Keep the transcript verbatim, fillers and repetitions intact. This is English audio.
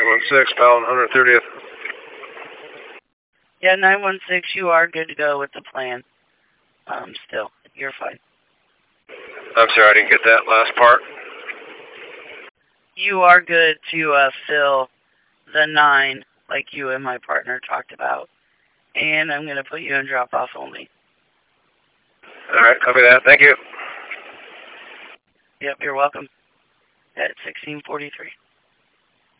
nine one six, Fallon, one hundred thirtieth. Yeah, nine one six, you are good to go with the plan. Um, still, you're fine. I'm sorry, I didn't get that last part. You are good to uh, fill the nine, like you and my partner talked about. And I'm going to put you in drop-off only. All right, copy that. Thank you. Yep, you're welcome. At sixteen forty-three.